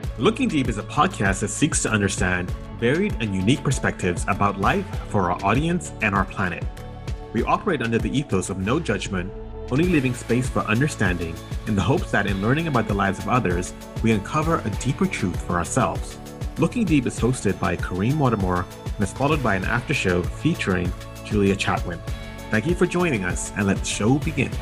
Looking Deep is a podcast that seeks to understand varied and unique perspectives about life for our audience and our planet. We operate under the ethos of no judgment, only leaving space for understanding in the hopes that in learning about the lives of others, we uncover a deeper truth for ourselves. Looking Deep is hosted by Kareem Watermore and is followed by an after show featuring Julia Chatwin. Thank you for joining us, and let the show begin.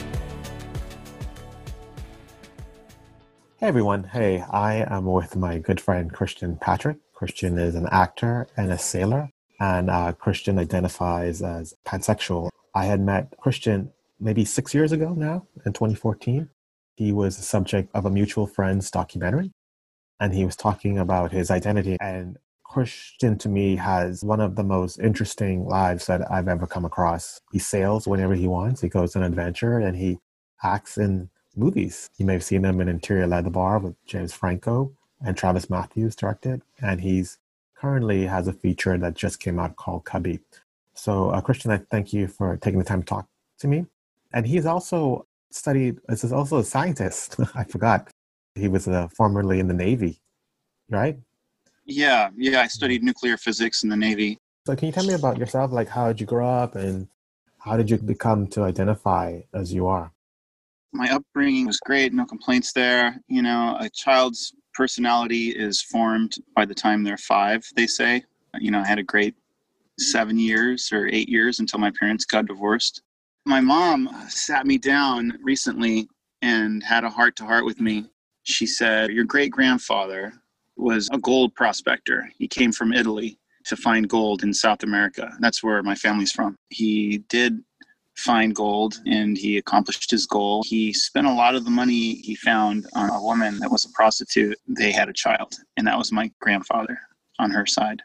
Hey everyone. Hey, I am with my good friend Christian Patrick. Christian is an actor and a sailor, and Christian identifies as pansexual. I had met Christian maybe 6 years ago now, in 2014. He was the subject of a mutual friend's documentary, and he was talking about his identity. And Christian, to me, has one of the most interesting lives that I've ever come across. He sails whenever he wants. He goes on an adventure, and he acts in movies. You may have seen him in Interior Leather Bar with James Franco and Travis Matthews directed. And he's currently has a feature that just came out called Cubby. So Christian, I thank you for taking the time to talk to me. And he's also is also a scientist. I forgot. He was formerly in the Navy, right? Yeah. I studied nuclear physics in the Navy. So can you tell me about yourself? Like, how did you grow up and how did you become to identify as you are? My upbringing was great. No complaints there. You know, a child's personality is formed by the time they're 5, they say. You know, I had a great 7 years or 8 years until my parents got divorced. My mom sat me down recently and had a heart-to-heart with me. She said, your great-grandfather was a gold prospector. He came from Italy to find gold in South America. That's where my family's from. He did find gold and he accomplished his goal. He spent a lot of the money he found on a woman that was a prostitute. They had a child, and that was my grandfather on her side.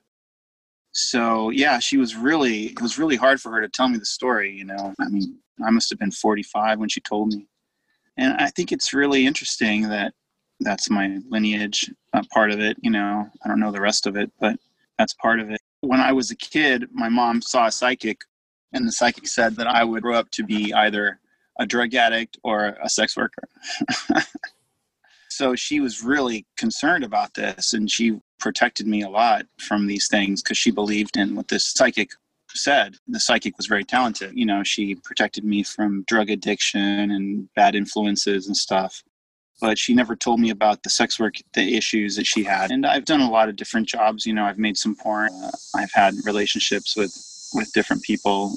So yeah, it was really hard for her to tell me the story, you know. I mean, I must have been 45 when she told me. And I think it's really interesting that that's my lineage, part of it, you know. I don't know the rest of it, but that's part of it. When I was a kid, my mom saw a psychic, and the psychic said that I would grow up to be either a drug addict or a sex worker. So she was really concerned about this, and she protected me a lot from these things because she believed in what this psychic said. The psychic was very talented. You know, she protected me from drug addiction and bad influences and stuff. But she never told me about the sex work, the issues that she had. And I've done a lot of different jobs. You know, I've made some porn. I've had relationships with different people,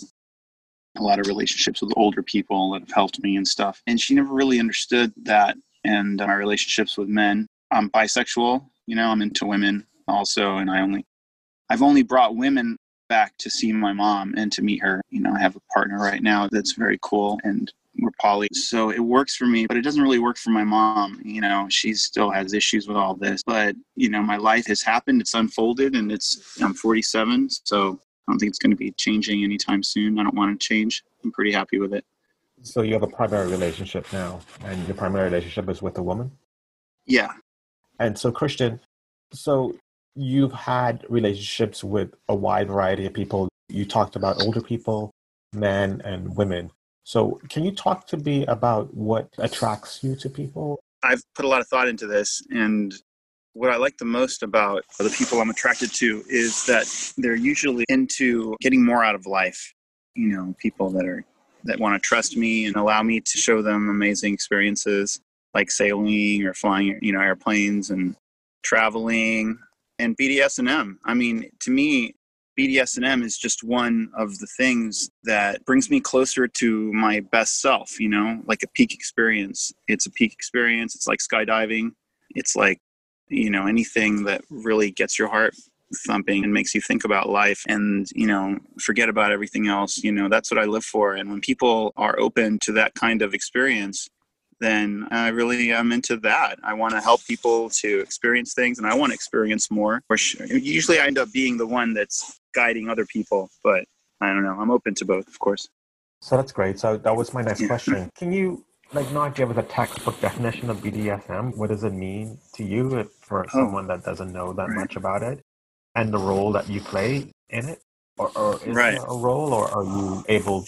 a lot of relationships with older people that have helped me and stuff. And she never really understood that. And my relationships with men, I'm bisexual, you know, I'm into women also. And I've only brought women back to see my mom and to meet her. You know, I have a partner right now that's very cool, and we're poly. So it works for me, but it doesn't really work for my mom. You know, she still has issues with all this, but you know, my life has happened. It's unfolded, and I'm 47. So I don't think it's going to be changing anytime soon. I don't want to change. I'm pretty happy with it. So you have a primary relationship now, and your primary relationship is with a woman? Yeah. And so, Christian, so you've had relationships with a wide variety of people. You talked about older people, men, and women. So can you talk to me about what attracts you to people? I've put a lot of thought into this, and what I like the most about the people I'm attracted to is that they're usually into getting more out of life. You know, people that want to trust me and allow me to show them amazing experiences like sailing or flying, you know, airplanes and traveling and BDSM. I mean, to me, BDSM is just one of the things that brings me closer to my best self, you know, like a peak experience. It's a peak experience. It's like skydiving. It's like, you know, anything that really gets your heart thumping and makes you think about life and, you know, forget about everything else. You know, that's what I live for. And when people are open to that kind of experience, then I really am into that. I want to help people to experience things, and I want to experience more. Usually I end up being the one that's guiding other people, but I don't know. I'm open to both, of course. So that's great. So that was my next question. Can you not give us a textbook definition of BDSM? What does it mean to you for someone that doesn't know that much about it? And the role that you play in it? Or is there a role, or are you able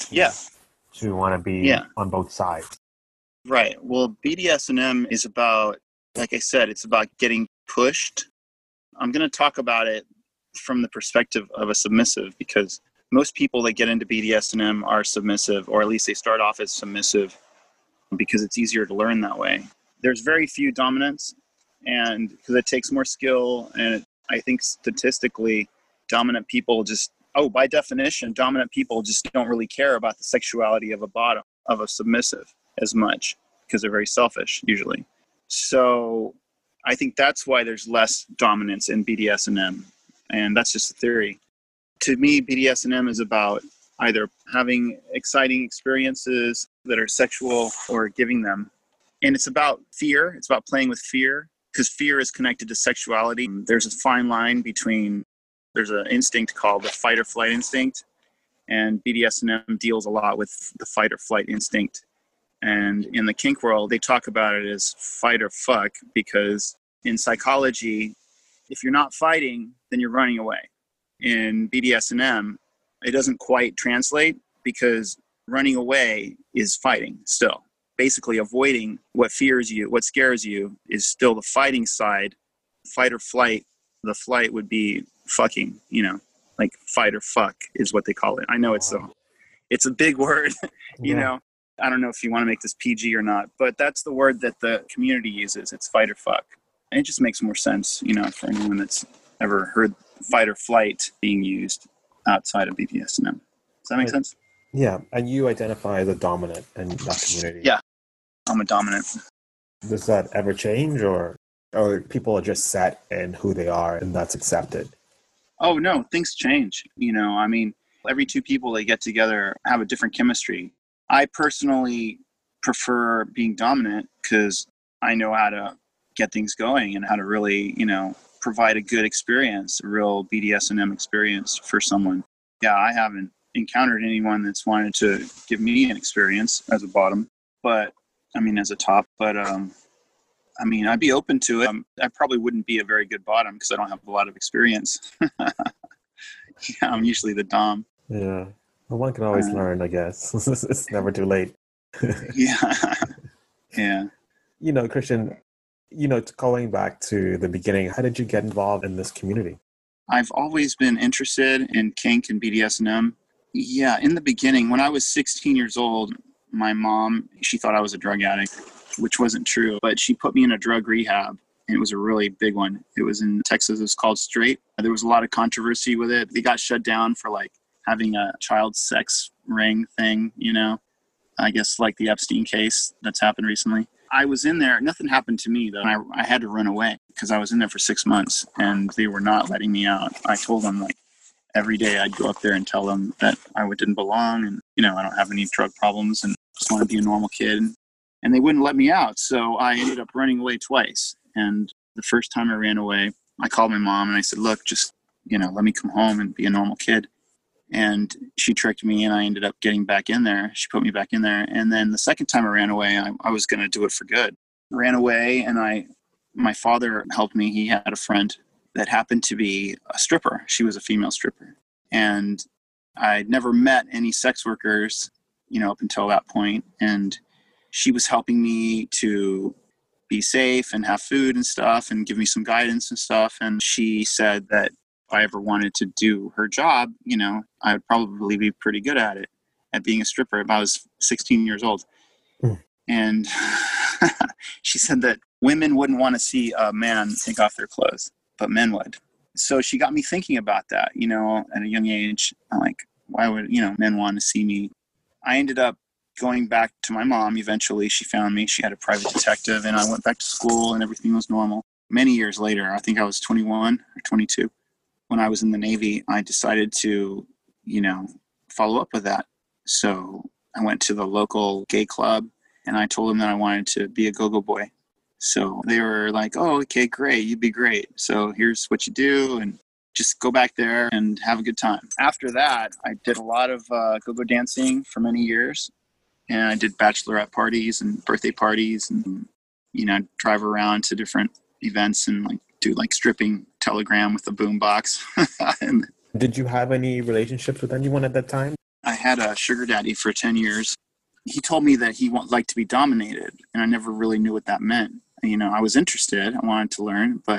to want to be on both sides? Right. Well, BDSM is about, like I said, it's about getting pushed. I'm going to talk about it from the perspective of a submissive, because most people that get into BDSM are submissive, or at least they start off as submissive because it's easier to learn that way. There's very few dominants, and because it takes more skill, and I think statistically dominant people by definition, dominant people just don't really care about the sexuality of a submissive as much, because they're very selfish usually. So I think that's why there's less dominance in BDSM, and that's just a theory. To me, BDSM is about either having exciting experiences that are sexual or giving them. And it's about fear. It's about playing with fear, because fear is connected to sexuality. There's a fine line there's an instinct called the fight or flight instinct, and BDSM deals a lot with the fight or flight instinct. And in the kink world, they talk about it as fight or fuck, because in psychology, if you're not fighting, then you're running away. In BDSM, it doesn't quite translate, because running away is fighting still. Basically avoiding what fears you, what scares you, is still the fighting side. Fight or flight, the flight would be fucking, like fight or fuck is what they call it. I know it's a big word, know. I don't know if you want to make this PG or not, but that's the word that the community uses. It's fight or fuck. And it just makes more sense, for anyone that's ever heard fight or flight being used outside of BDSM. Does that make sense? Yeah. And you identify as a dominant in that community. Yeah, I'm a dominant. Does that ever change, or people are just set in who they are and that's accepted? Oh, no, things change. Every two people that get together have a different chemistry. I personally prefer being dominant because I know how to get things going and how to really, provide a good experience, a real BDSM experience for someone. Yeah, I haven't encountered anyone that's wanted to give me an experience as a bottom, as a top, but I'd be open to it. I probably wouldn't be a very good bottom because I don't have a lot of experience. Yeah, I'm usually the dom. Yeah. Well, one can always learn, I guess. It's never too late. Yeah. Yeah. Christian, going back to the beginning, how did you get involved in this community? I've always been interested in kink and BDSM. Yeah, in the beginning, when I was 16 years old, my mom, she thought I was a drug addict, which wasn't true, but she put me in a drug rehab, and it was a really big one. It was in Texas. It was called Straight. There was a lot of controversy with it. They got shut down for having a child sex ring thing, I guess like the Epstein case that's happened recently. I was in there. Nothing happened to me, though. I had to run away because I was in there for 6 months, and they were not letting me out. I told them, every day I'd go up there and tell them that I didn't belong, and, I don't have any drug problems and just want to be a normal kid. And they wouldn't let me out, so I ended up running away twice. And the first time I ran away, I called my mom, and I said, look, just, let me come home and be a normal kid. And she tricked me, and I ended up getting back in there. She put me back in there. And then the second time I ran away, I was going to do it for good. Ran away, and my father helped me. He had a friend that happened to be a stripper. She was a female stripper. And I'd never met any sex workers, up until that point. And she was helping me to be safe and have food and stuff and give me some guidance and stuff. And she said that if I ever wanted to do her job, I would probably be pretty good at it, at being a stripper if I was 16 years old. And she said that women wouldn't want to see a man take off their clothes, but men would. So she got me thinking about that, at a young age. I'm like, why would, men want to see me? I ended up going back to my mom. Eventually she found me. She had a private detective, and I went back to school and everything was normal. Many years later, I think I was 21 or 22. When I was in the Navy, I decided to, follow up with that. So I went to the local gay club, and I told them that I wanted to be a go-go boy. So they were like, oh, okay, great. You'd be great. So here's what you do, and just go back there and have a good time. After that, I did a lot of go-go dancing for many years. And I did bachelorette parties and birthday parties, and, drive around to different events and do stripping telegram with a boombox. And did you have any relationships with anyone at that time? I had a sugar daddy for 10 years. He told me that he liked to be dominated, and I never really knew what that meant. I was interested. I wanted to learn, but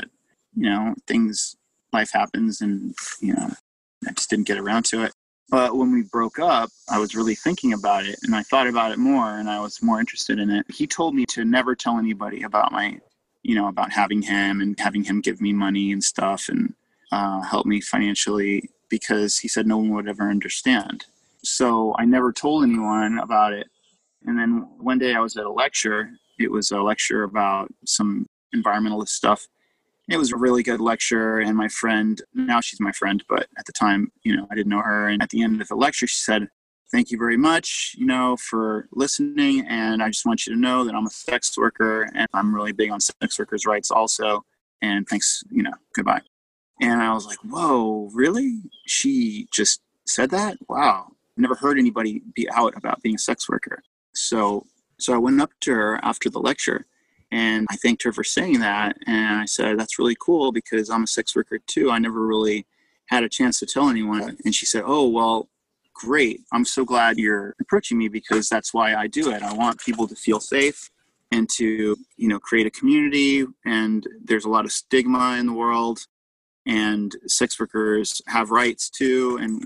life happens, and, I just didn't get around to it. But when we broke up, I was really thinking about it, and I thought about it more, and I was more interested in it. He told me to never tell anybody about about having him and having him give me money and stuff, and help me financially, because he said no one would ever understand. So I never told anyone about it. And then one day I was at a lecture. It was a lecture about some environmentalist stuff. It was a really good lecture, and my friend, now she's my friend, but at the time, I didn't know her. And at the end of the lecture, she said, "Thank you very much, for listening. And I just want you to know that I'm a sex worker, and I'm really big on sex workers' rights also. And thanks, goodbye." And I was like, "Whoa, really? She just said that? Wow. I never heard anybody be out about being a sex worker." So I went up to her after the lecture, and I thanked her for saying that. And I said, "That's really cool, because I'm a sex worker too. I never really had a chance to tell anyone." And she said, "Oh, well, great. I'm so glad you're approaching me, because that's why I do it. I want people to feel safe and to, create a community. And there's a lot of stigma in the world, and sex workers have rights too, and,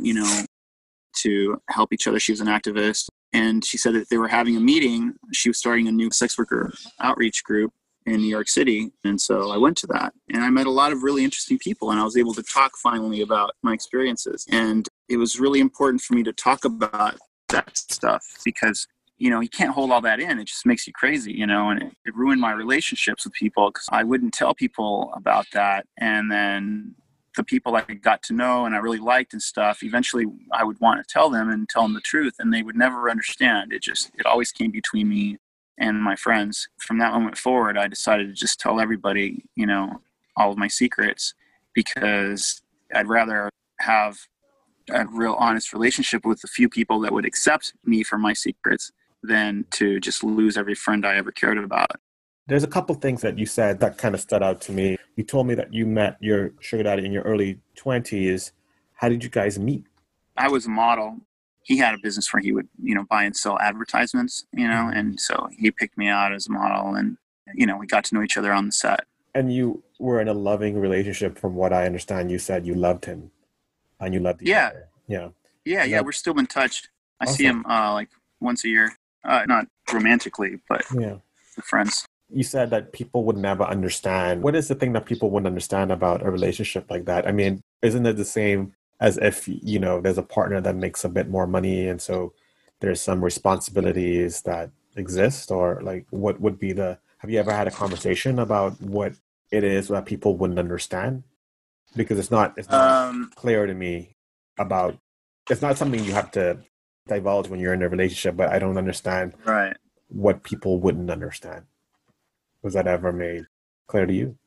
to help each other." She was an activist. And she said that they were having a meeting. She was starting a new sex worker outreach group in New York City. And so I went to that, and I met a lot of really interesting people, and I was able to talk finally about my experiences. And it was really important for me to talk about that stuff, because, you can't hold all that in. It just makes you crazy, and it ruined my relationships with people, because I wouldn't tell people about that. And then the people I got to know and I really liked and stuff, eventually I would want to tell them the truth, and they would never understand. It always came between me and my friends. From that moment forward, I decided to just tell everybody, all of my secrets, because I'd rather have a real honest relationship with the few people that would accept me for my secrets than to just lose every friend I ever cared about. There's a couple things that you said that kind of stood out to me. You told me that you met your sugar daddy in your early 20s. How did you guys meet? I was a model. He had a business where he would, buy and sell advertisements, and so he picked me out as a model, and, we got to know each other on the set. And you were in a loving relationship, from what I understand. You said you loved him and you loved each other. Yeah. Yeah. We're still in touch. I see him like once a year, not romantically, but we're friends. You said that people would never understand. What is the thing that people wouldn't understand about a relationship like that? I mean, isn't it the same as if, there's a partner that makes a bit more money, and so there's some responsibilities that exist? Or like, what would be have you ever had a conversation about what it is that people wouldn't understand? Because it's not clear to me about, it's not something you have to divulge when you're in a relationship, but I don't understand what people wouldn't understand. Was that ever made clear to you?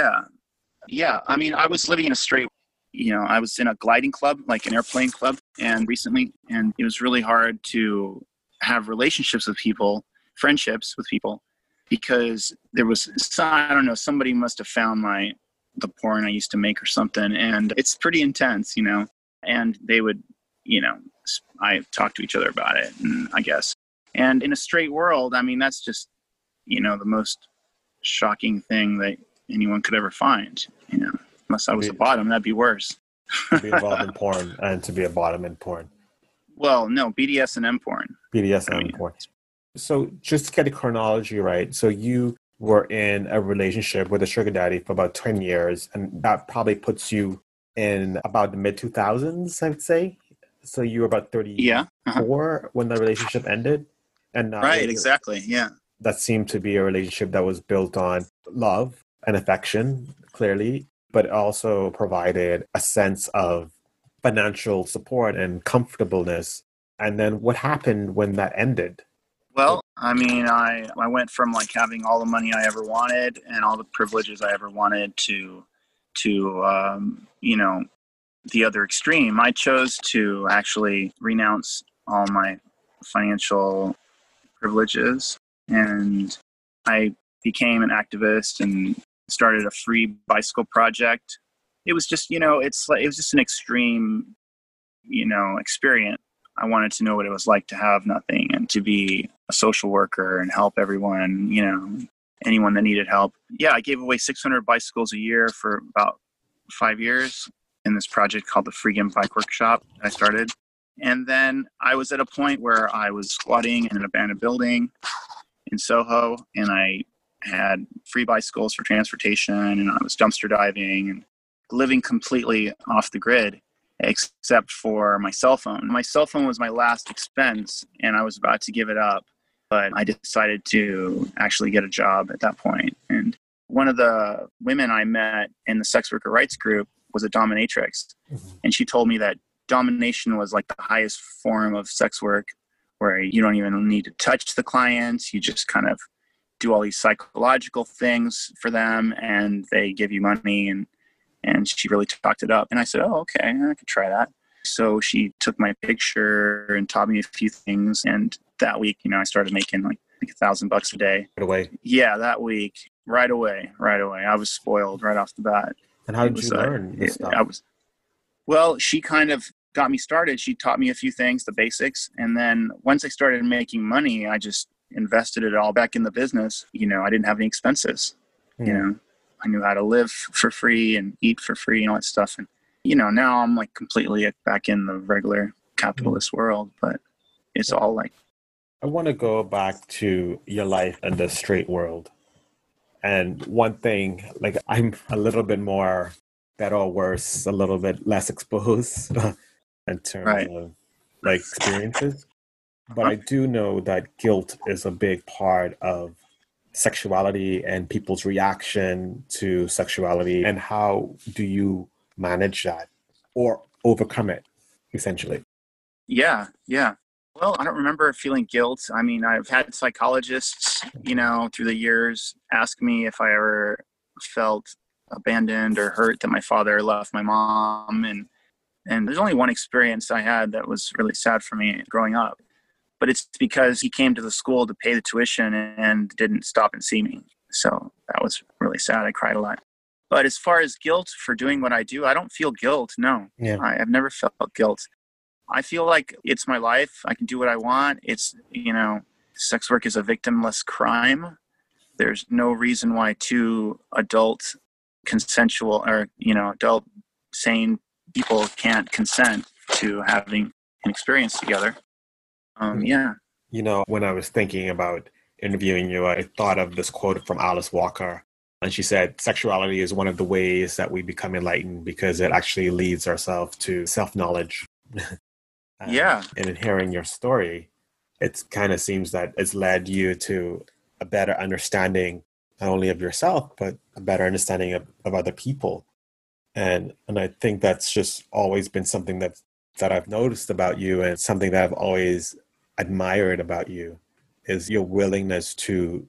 Yeah. I mean, I was living in I was in a gliding club, like an airplane club, and recently, and it was really hard to have relationships with people, friendships with people, because there was, I don't know, somebody must have found the porn I used to make or something. And it's pretty intense, and they would, I talked to each other about it, and I guess. And in a straight world, I mean, that's just, the most shocking thing that anyone could ever find, unless I was a bottom, that'd be worse. To be involved in porn and to be a bottom in porn. Well, no, BDSM porn. Porn. So just to get the chronology right, so you were in a relationship with a sugar daddy for about 10 years, and that probably puts you in about the mid 2000s, I'd say. So you were about 34 when the relationship ended. And exactly. Yeah. That seemed to be a relationship that was built on love and affection, clearly, but also provided a sense of financial support and comfortableness. And then what happened when that ended? Well, I mean, I went from like having all the money I ever wanted and all the privileges I ever wanted to the other extreme. I chose to actually renounce all my financial privileges, and I became an activist and started a free bicycle project. It was just, it was just an extreme, experience. I wanted to know what it was like to have nothing and to be a social worker and help everyone, anyone that needed help. Yeah, I gave away 600 bicycles a year for about 5 years in this project called the Freedom Bike Workshop that I started. And then I was at a point where I was squatting in an abandoned building in Soho, and I had free bicycles for transportation, and I was dumpster diving and living completely off the grid, except for my cell phone. My cell phone was my last expense, and I was about to give it up, but I decided to actually get a job at that point. And one of the women I met in the sex worker rights group was a dominatrix, and she told me that domination was like the highest form of sex work, where you don't even need to touch the clients. You just kind of do all these psychological things for them, and they give you money. And she really talked it up. And I said, oh, okay, I could try that. So she took my picture and taught me a few things. And that week, I started making like $1,000 a day. Right away. Yeah, that week, right away. I was spoiled right off the bat. And how did you learn this stuff? Well, she kind of got me started. She taught me a few things, the basics. And then once I started making money, I just invested it all back in the business. I didn't have any expenses. I knew how to live for free and eat for free and all that stuff. And, now I'm like completely back in the regular capitalist world, but it's all like. I want to go back to your life in the straight world. And one thing, like I'm a little bit more better or worse, a little bit less exposed in terms of like experiences. But I do know that guilt is a big part of sexuality and people's reaction to sexuality. And how do you manage that or overcome it, essentially? Yeah. Well, I don't remember feeling guilt. I mean, I've had psychologists, through the years ask me if I ever felt abandoned or hurt that my father left my mom. And there's only one experience I had that was really sad for me growing up. But it's because he came to the school to pay the tuition and didn't stop and see me. So that was really sad. I cried a lot. But as far as guilt for doing what I do, I don't feel guilt. No, yeah. I've never felt guilt. I feel like it's my life. I can do what I want. It's, sex work is a victimless crime. There's no reason why two adult consensual or, adult sane people can't consent to having an experience together. Yeah. When I was thinking about interviewing you, I thought of this quote from Alice Walker. And she said, sexuality is one of the ways that we become enlightened because it actually leads ourselves to self-knowledge. Yeah. And in hearing your story, it kind of seems that it's led you to a better understanding, not only of yourself, but a better understanding of other people. And I think that's just always been something that I've noticed about you, and something that I've always admired about you is your willingness to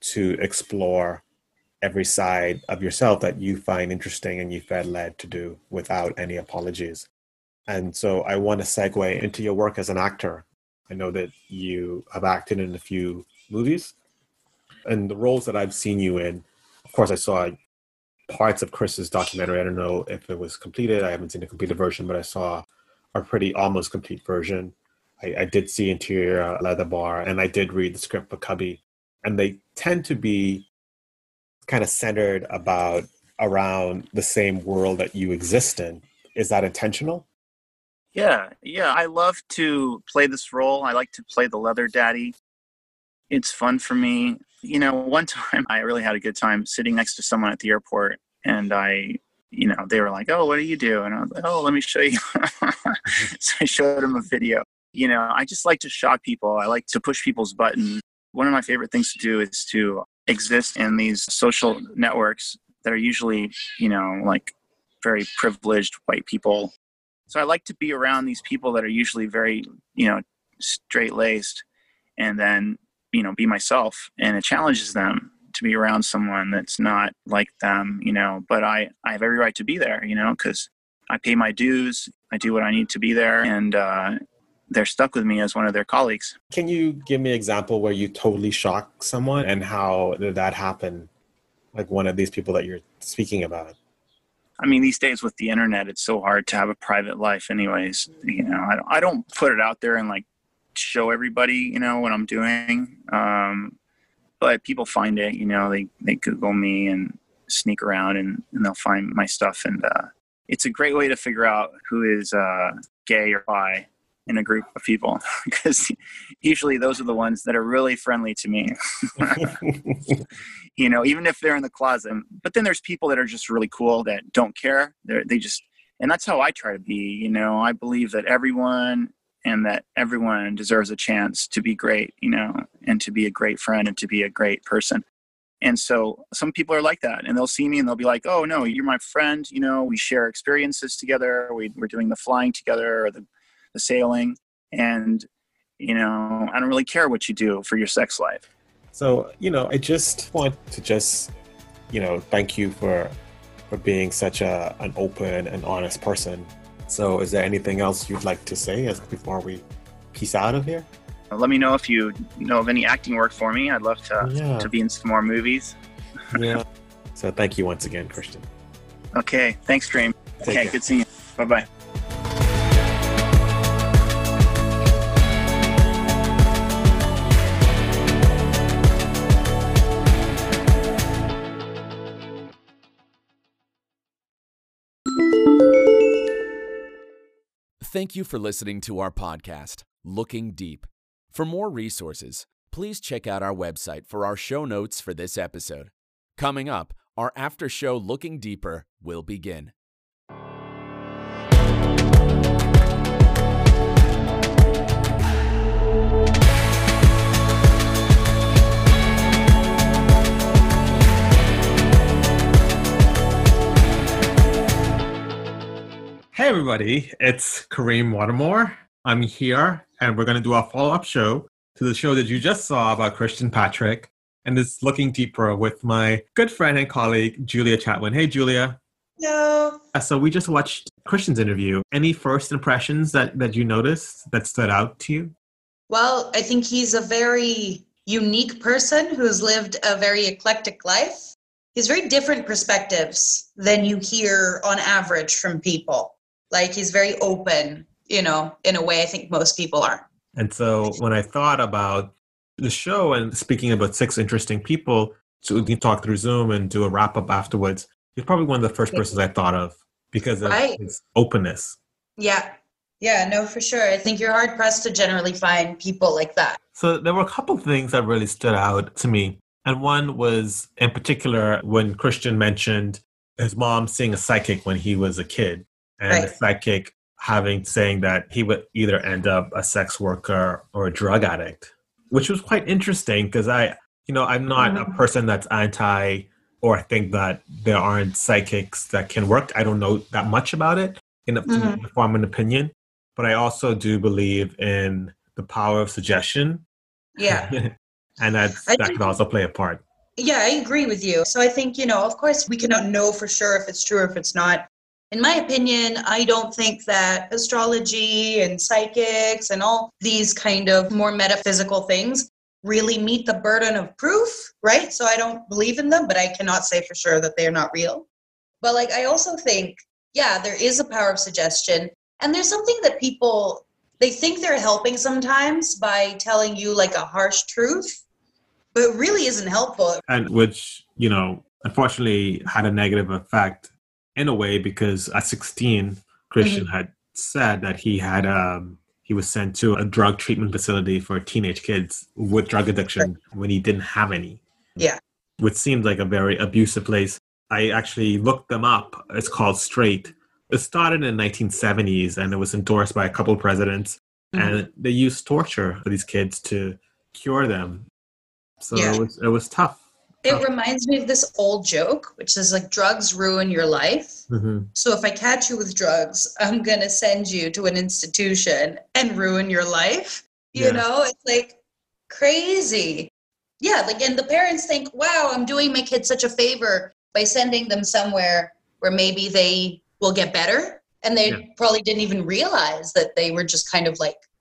explore every side of yourself that you find interesting and you felt led to do without any apologies. And so I want to segue into your work as an actor. I know that you have acted in a few movies, and the roles that I've seen you in, of course, I saw parts of Chris's documentary. I don't know if it was completed. I haven't seen a completed version, but I saw a pretty almost complete version. I did see Interior Leather Bar, and I did read the script for Cubby. And they tend to be kind of centered around the same world that you exist in. Is that intentional? Yeah. I love to play this role. I like to play the leather daddy. It's fun for me. One time I really had a good time sitting next to someone at the airport, and they were like, oh, what do you do? And I was like, oh, let me show you. So I showed them a video. I just like to shock people. I like to push people's buttons. One of my favorite things to do is to exist in these social networks that are usually, like very privileged white people. So I like to be around these people that are usually very, straight-laced, and then, be myself. And it challenges them to be around someone that's not like them, but I have every right to be there, because I pay my dues. I do what I need to be there. And they're stuck with me as one of their colleagues. Can you give me an example where you totally shocked someone, and how did that happen? Like one of these people that you're speaking about. I mean, these days with the internet, it's so hard to have a private life anyways. I don't put it out there and like show everybody, what I'm doing. But but people find it, they Google me and sneak around and they'll find my stuff. And it's a great way to figure out who is gay or bi in a group of people, because usually those are the ones that are really friendly to me, even if they're in the closet. But then there's people that are just really cool that don't care. And that's how I try to be. I believe that everyone deserves a chance to be great, and to be a great friend and to be a great person. And so some people are like that, and they'll see me and they'll be like, oh no, you're my friend. We share experiences together. We're doing the flying together, or the sailing. And, I don't really care what you do for your sex life. So, I just want to thank you for being such an open and honest person. So is there anything else you'd like to say before we peace out of here? Let me know if you know of any acting work for me. I'd love to be in some more movies. Yeah. So thank you once again, Christian. Okay. Thanks, Dream. Okay. Good seeing you. Bye-bye. Thank you for listening to our podcast, Looking Deep. For more resources, please check out our website for our show notes for this episode. Coming up, our after show Looking Deeper will begin. Hey everybody, it's Kareem Watermore. I'm here and we're going to do a follow-up show to the show that you just saw about Christian Patrick, and it's Looking Deeper with my good friend and colleague, Julia Chatwin. Hey Julia. Hello. So we just watched Christian's interview. Any first impressions that you noticed that stood out to you? Well, I think he's a very unique person who's lived a very eclectic life. He has very different perspectives than you hear on average from people. Like, he's very open, in a way I think most people are. And so when I thought about the show and speaking about 6 interesting people, so we can talk through Zoom and do a wrap-up afterwards, he's probably one of the first persons I thought of because of his openness. Yeah, no, for sure. I think you're hard-pressed to generally find people like that. So there were a couple of things that really stood out to me. And one was, in particular, when Christian mentioned his mom seeing a psychic when he was a kid. And the psychic saying that he would either end up a sex worker or a drug addict, which was quite interesting because I'm not a person that's anti or think that there aren't psychics that can work. I don't know that much about it to form an opinion, but I also do believe in the power of suggestion. Yeah. And that could also play a part. Yeah, I agree with you. So I think, of course, we cannot know for sure if it's true or if it's not. In my opinion, I don't think that astrology and psychics and all these kind of more metaphysical things really meet the burden of proof, right? So I don't believe in them, but I cannot say for sure that they're not real. But I also think, there is a power of suggestion. And there's something that people, they think they're helping sometimes by telling you a harsh truth, but it really isn't helpful. And which, unfortunately had a negative effect in a way, because at 16, Christian had said that he was sent to a drug treatment facility for teenage kids with drug addiction when he didn't have any. Yeah. Which seemed like a very abusive place. I actually looked them up. It's called Straight. It started in the 1970s and it was endorsed by a couple of presidents. And they used torture for these kids to cure them. So it was tough. It reminds me of this old joke, which is drugs ruin your life. So if I catch you with drugs, I'm going to send you to an institution and ruin your life. You know, it's crazy. Yeah, and the parents think, wow, I'm doing my kids such a favor by sending them somewhere where maybe they will get better. And they probably didn't even realize that they were just kind of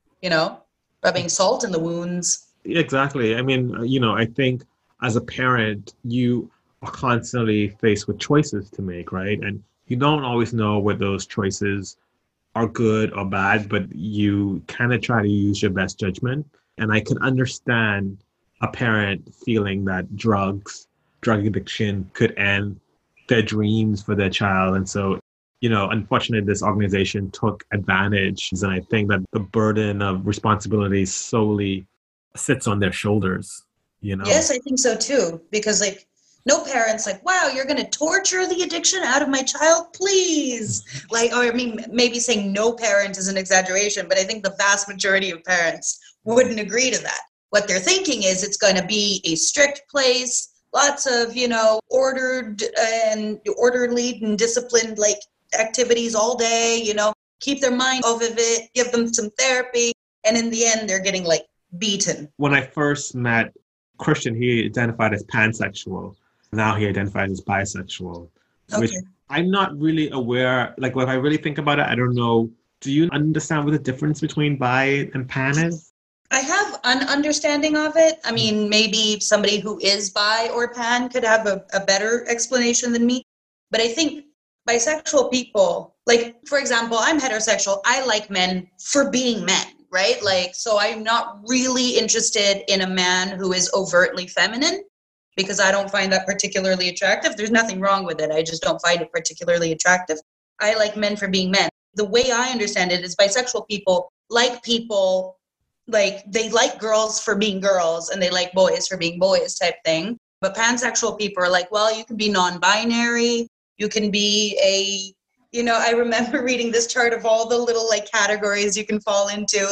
rubbing salt in the wounds. Exactly. I mean, I think as a parent, you are constantly faced with choices to make, right? And you don't always know whether those choices are good or bad, but you kind of try to use your best judgment. And I can understand a parent feeling that drug addiction could end their dreams for their child. And so, unfortunately, this organization took advantage. And I think that the burden of responsibility solely sits on their shoulders, Yes, I think so too. Because no parent's like, wow, you're going to torture the addiction out of my child, please. Maybe saying no parent is an exaggeration, but I think the vast majority of parents wouldn't agree to that. What they're thinking is it's going to be a strict place, lots of, ordered and orderly and disciplined activities all day, keep their mind off of it, give them some therapy. And in the end, they're getting beaten. When I first met Christian, he identified as pansexual. Now he identifies as bisexual, which I'm not really aware. When I really think about it, I don't know. Do you understand what the difference between bi and pan is? I have an understanding of it. I mean, maybe somebody who is bi or pan could have a better explanation than me. But I think bisexual people, for example, I'm heterosexual. I like men for being men, right? So I'm not really interested in a man who is overtly feminine, because I don't find that particularly attractive. There's nothing wrong with it. I just don't find it particularly attractive. I like men for being men. The way I understand it is bisexual people like people, they like girls for being girls and they like boys for being boys type thing. But pansexual people are well, you can be non-binary. You can be I remember reading this chart of all the little categories you can fall into,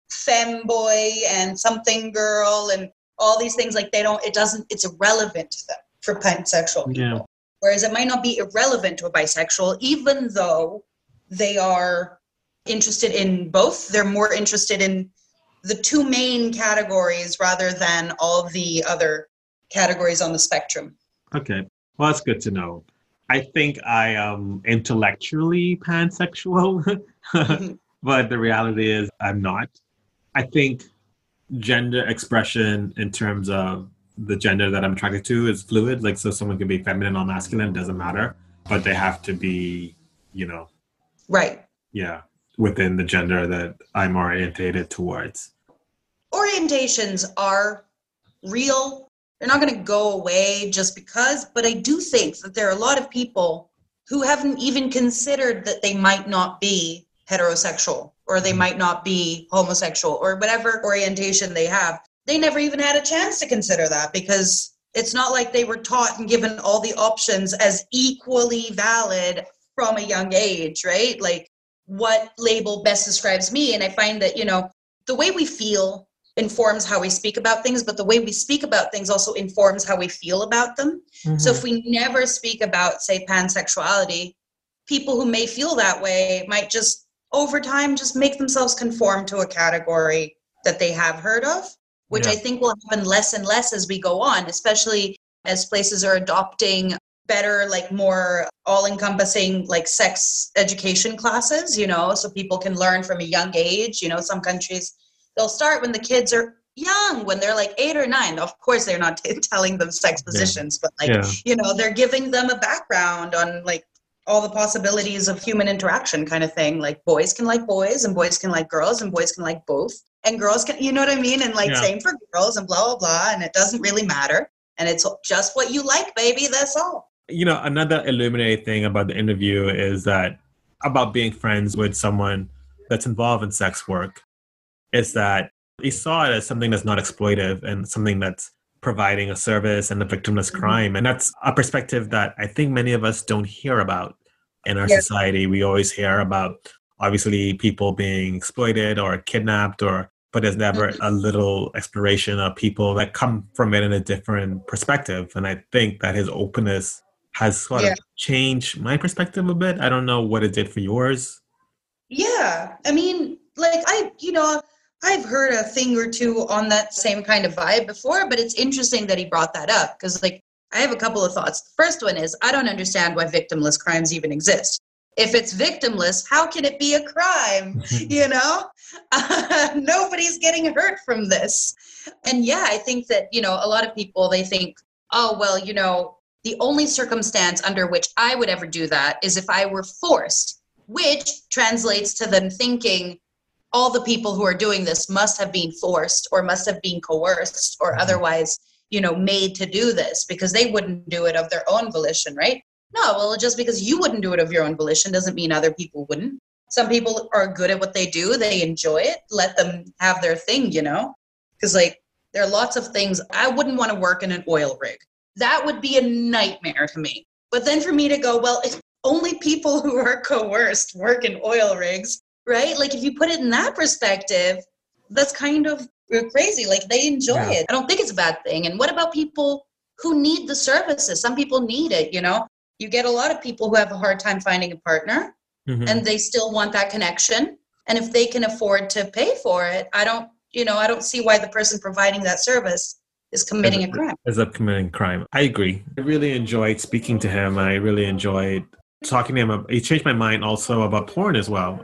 femboy and something girl and all these things. It's irrelevant to them for pansexual people. Yeah. Whereas it might not be irrelevant to a bisexual, even though they are interested in both. They're more interested in the two main categories rather than all the other categories on the spectrum. Okay. Well, that's good to know. I think I am intellectually pansexual, but the reality is I'm not. I think gender expression in terms of the gender that I'm attracted to is fluid. So someone can be feminine or masculine, doesn't matter, but they have to be, right. Yeah, within the gender that I'm orientated towards. Orientations are real. They're not going to go away just because, but I do think that there are a lot of people who haven't even considered that they might not be heterosexual or they might not be homosexual or whatever orientation they have. They never even had a chance to consider that because it's not like they were taught and given all the options as equally valid from a young age, right? What label best describes me? And I find that, the way we feel informs how we speak about things, but the way we speak about things also informs how we feel about them. Mm-hmm. So if we never speak about, say, pansexuality, people who may feel that way might just, over time, just make themselves conform to a category that they have heard of, which I think will happen less and less as we go on, especially as places are adopting better, more all-encompassing, sex education classes, so people can learn from a young age. Some countries, they'll start when the kids are young, when they're 8 or 9. Of course, they're not telling them sex positions, but they're giving them a background on all the possibilities of human interaction kind of thing. Boys can like boys and boys can like girls and boys can like both. And girls can, you know what I mean? And same for girls and blah, blah, blah. And it doesn't really matter. And it's just what you like, baby. That's all. Another illuminating thing about the interview is that about being friends with someone that's involved in sex work is that he saw it as something that's not exploitive and something that's providing a service and a victimless crime. And that's a perspective that I think many of us don't hear about in our society. We always hear about, obviously, people being exploited or kidnapped, but there's never a little exploration of people that come from it in a different perspective. And I think that his openness has sort of changed my perspective a bit. I don't know what it did for yours. Yeah. I mean, I've heard a thing or two on that same kind of vibe before, but it's interesting that he brought that up because, I have a couple of thoughts. The first one is, I don't understand why victimless crimes even exist. If it's victimless, how can it be a crime? Nobody's getting hurt from this. And I think that, a lot of people, they think, oh, well, the only circumstance under which I would ever do that is if I were forced, which translates to them thinking, all the people who are doing this must have been forced or must have been coerced or otherwise, made to do this, because they wouldn't do it of their own volition, right? No, well, just because you wouldn't do it of your own volition doesn't mean other people wouldn't. Some people are good at what they do. They enjoy it. Let them have their thing, because there are lots of things. I wouldn't want to work in an oil rig. That would be a nightmare to me. But then for me to go, well, if only people who are coerced work in oil rigs, right? If you put it in that perspective, that's kind of crazy. They enjoy it. I don't think it's a bad thing. And what about people who need the services? Some people need it, You get a lot of people who have a hard time finding a partner, and they still want that connection. And if they can afford to pay for it, I don't see why the person providing that service is committing a crime. Is up committing crime. I agree. I really enjoyed speaking to him. I really enjoyed talking to him. It changed my mind also about porn as well.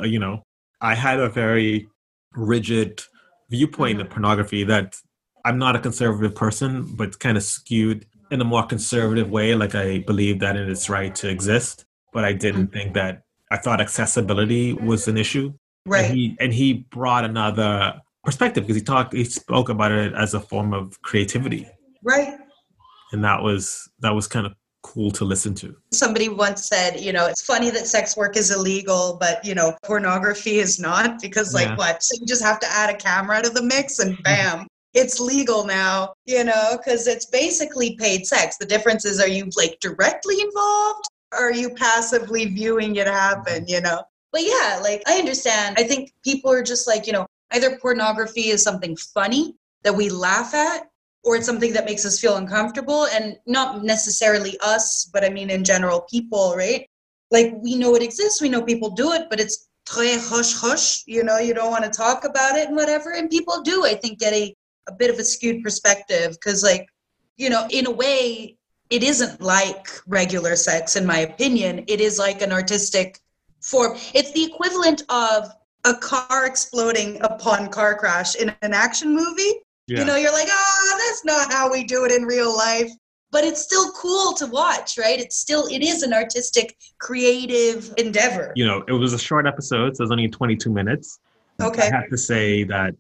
I had a very rigid viewpoint of pornography that I'm not a conservative person, but kind of skewed in a more conservative way. I believe that it is right to exist, but I didn't think that. I thought accessibility was an issue. Right. And he brought another perspective because he spoke about it as a form of creativity. Right. And that was kind of cool to listen to. Somebody once said, it's funny that sex work is illegal, but, pornography is not, because what? So you just have to add a camera to the mix and bam, it's legal now, because it's basically paid sex. The difference is, are you directly involved or are you passively viewing it happen, But yeah, I understand. I think people are just either pornography is something funny that we laugh at, or it's something that makes us feel uncomfortable, and not necessarily us, but I mean in general people, right? We know it exists, we know people do it, but it's très hush, you don't want to talk about it and whatever. And people do, I think, get a bit of a skewed perspective because in a way, it isn't like regular sex, in my opinion. It is like an artistic form. It's the equivalent of a car exploding upon car crash in an action movie. Yeah. You're that's not how we do it in real life. But it's still cool to watch, right? It is an artistic, creative endeavor. It was a short episode, so it was only 22 minutes. Okay. I have to say that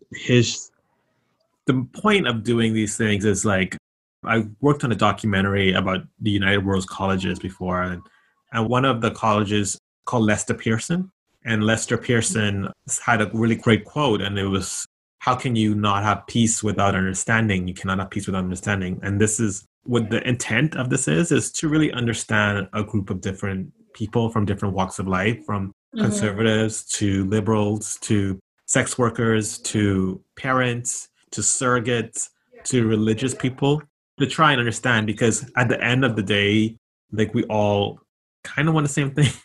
the point of doing these things is I worked on a documentary about the United World Colleges before, and one of the colleges called Lester Pearson. And Lester Pearson had a really great quote, and it was, how can you not have peace without understanding? You cannot have peace without understanding. And this is what the intent of this is to really understand a group of different people from different walks of life, from conservatives to liberals to sex workers to parents to surrogates to religious people, to try and understand, because at the end of the day, we all kind of want the same thing,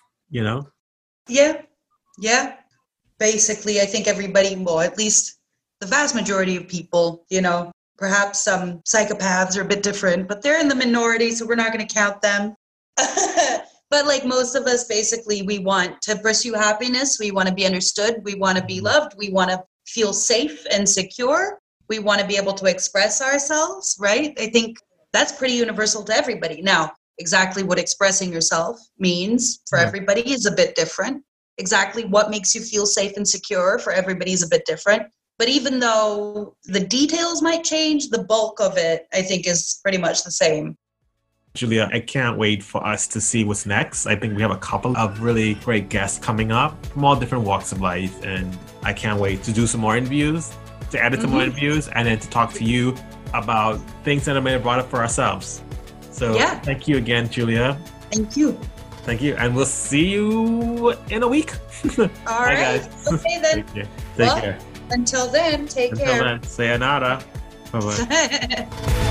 Yeah. Basically, I think everybody, well, at least the vast majority of people, perhaps some psychopaths are a bit different, but they're in the minority, so we're not going to count them. But most of us, basically, we want to pursue happiness. We want to be understood. We want to be loved. We want to feel safe and secure. We want to be able to express ourselves, right? I think that's pretty universal to everybody. Now, exactly what expressing yourself means for everybody is a bit different. Exactly what makes you feel safe and secure for everybody is a bit different. But even though the details might change, the bulk of it, I think, is pretty much the same. Julia, I can't wait for us to see what's next. I think we have a couple of really great guests coming up from all different walks of life. And I can't wait to do some more interviews, to edit some more interviews, and then to talk to you about things that I may have brought up for ourselves. So Thank you again, Julia. Thank you. Thank you. And we'll see you in a week. All right. Guys. Okay, then. Take care. Until then, take care. Until then, sayonara. Bye-bye.